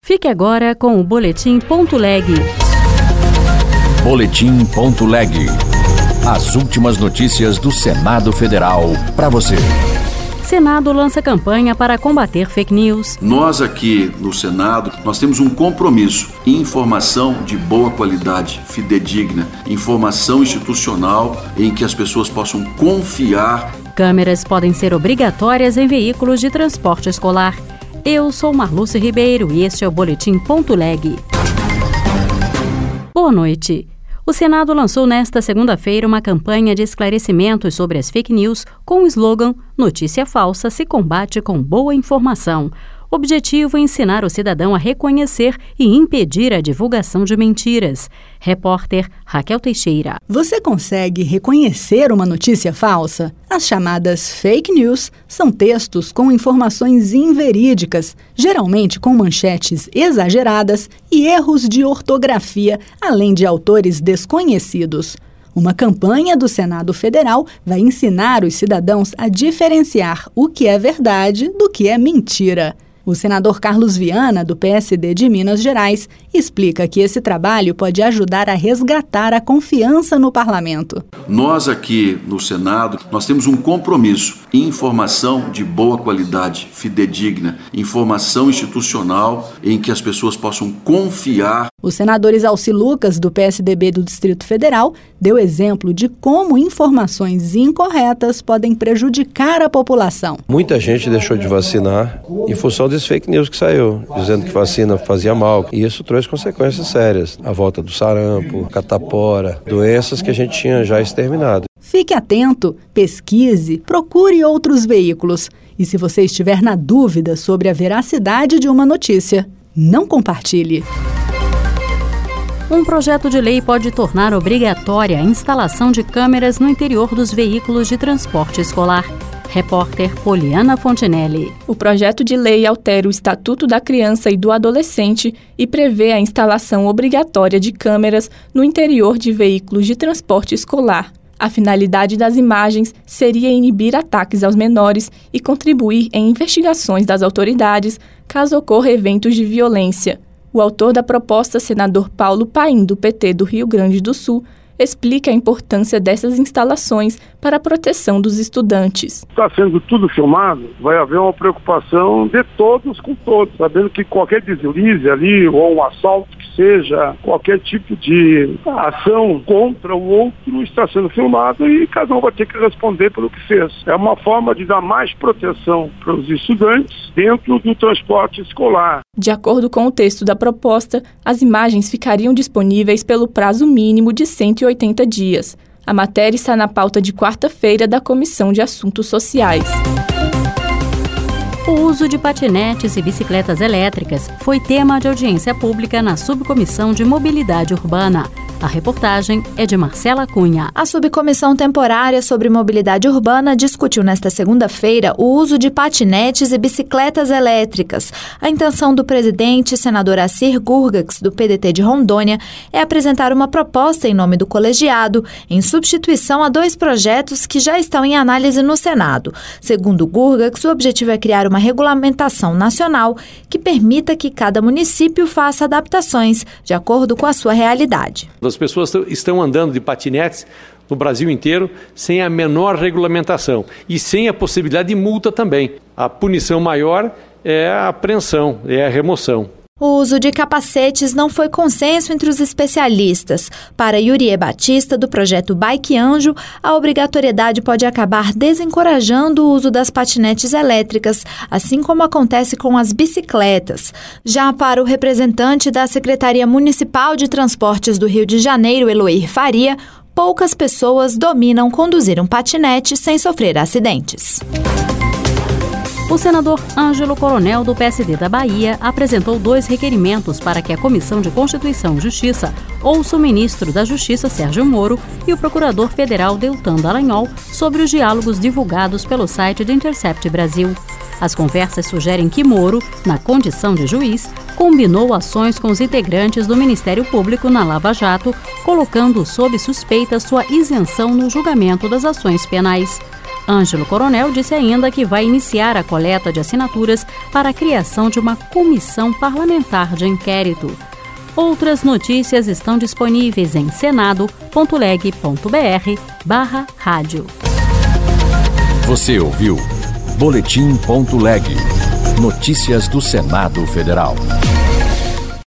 Fique agora com o Boletim.leg. Boletim.leg. As últimas notícias do Senado Federal para você. Senado lança campanha para combater fake news. Nós aqui no Senado, nós temos um compromisso. Informação de boa qualidade, fidedigna, informação institucional em que as pessoas possam confiar. Câmeras podem ser obrigatórias em veículos de transporte escolar. Eu sou Marluce Ribeiro e este é o Boletim.leg. Boa noite. O Senado lançou nesta segunda-feira uma campanha de esclarecimentos sobre as fake news com o slogan "Notícia falsa se combate com boa informação". O objetivo é ensinar o cidadão a reconhecer e impedir a divulgação de mentiras. Repórter Raquel Teixeira. Você consegue reconhecer uma notícia falsa? As chamadas fake news são textos com informações inverídicas, geralmente com manchetes exageradas e erros de ortografia, além de autores desconhecidos. Uma campanha do Senado Federal vai ensinar os cidadãos a diferenciar o que é verdade do que é mentira. O senador Carlos Viana, do PSD de Minas Gerais, explica que esse trabalho pode ajudar a resgatar a confiança no parlamento. Nós aqui no Senado, nós temos um compromisso. Informação de boa qualidade, fidedigna, informação institucional em que as pessoas possam confiar. O senador Exalci Lucas, do PSDB do Distrito Federal, deu exemplo de como informações incorretas podem prejudicar a população. Muita gente deixou de vacinar em função desse fake news que saiu, dizendo que vacina fazia mal. E isso trouxe consequências sérias. A volta do sarampo, catapora, doenças que a gente tinha já exterminado. Fique atento, pesquise, procure outros veículos. E se você estiver na dúvida sobre a veracidade de uma notícia, não compartilhe. Um projeto de lei pode tornar obrigatória a instalação de câmeras no interior dos veículos de transporte escolar. Repórter Poliana Fontinelli. O projeto de lei altera o Estatuto da Criança e do Adolescente e prevê a instalação obrigatória de câmeras no interior de veículos de transporte escolar. A finalidade das imagens seria inibir ataques aos menores e contribuir em investigações das autoridades caso ocorra eventos de violência. O autor da proposta, senador Paulo Paim, do PT do Rio Grande do Sul, explica a importância dessas instalações para a proteção dos estudantes. Está sendo tudo filmado, vai haver uma preocupação de todos com todos, sabendo que qualquer deslize ali, ou um assalto que seja, qualquer tipo de ação contra o outro está sendo filmado e cada um vai ter que responder pelo que fez. É uma forma de dar mais proteção para os estudantes dentro do transporte escolar. De acordo com o texto da proposta, as imagens ficariam disponíveis pelo prazo mínimo de 180 dias. A matéria está na pauta de quarta-feira da Comissão de Assuntos Sociais. O uso de patinetes e bicicletas elétricas foi tema de audiência pública na Subcomissão de Mobilidade Urbana. A reportagem é de Marcela Cunha. A Subcomissão Temporária sobre Mobilidade Urbana discutiu nesta segunda-feira o uso de patinetes e bicicletas elétricas. A intenção do presidente, senador Assir Gurgax, do PDT de Rondônia, é apresentar uma proposta em nome do colegiado, em substituição a 2 projetos que já estão em análise no Senado. Segundo Gurgax, o objetivo é criar uma regulamentação nacional que permita que cada município faça adaptações de acordo com a sua realidade. As pessoas estão andando de patinetes no Brasil inteiro sem a menor regulamentação e sem a possibilidade de multa também. A punição maior é a apreensão, é a remoção. O uso de capacetes não foi consenso entre os especialistas. Para Yurie Batista, do projeto Bike Anjo, a obrigatoriedade pode acabar desencorajando o uso das patinetes elétricas, assim como acontece com as bicicletas. Já para o representante da Secretaria Municipal de Transportes do Rio de Janeiro, Eloir Faria, poucas pessoas dominam conduzir um patinete sem sofrer acidentes. O senador Ângelo Coronel, do PSD da Bahia, apresentou 2 requerimentos para que a Comissão de Constituição e Justiça ouça o ministro da Justiça, Sérgio Moro, e o procurador federal, Deltan Dallagnol, sobre os diálogos divulgados pelo site do Intercept Brasil. As conversas sugerem que Moro, na condição de juiz, combinou ações com os integrantes do Ministério Público na Lava Jato, colocando sob suspeita sua isenção no julgamento das ações penais. Ângelo Coronel disse ainda que vai iniciar a coleta de assinaturas para a criação de uma comissão parlamentar de inquérito. Outras notícias estão disponíveis em senado.leg.br/rádio. Você ouviu Boletim.leg. Notícias do Senado Federal.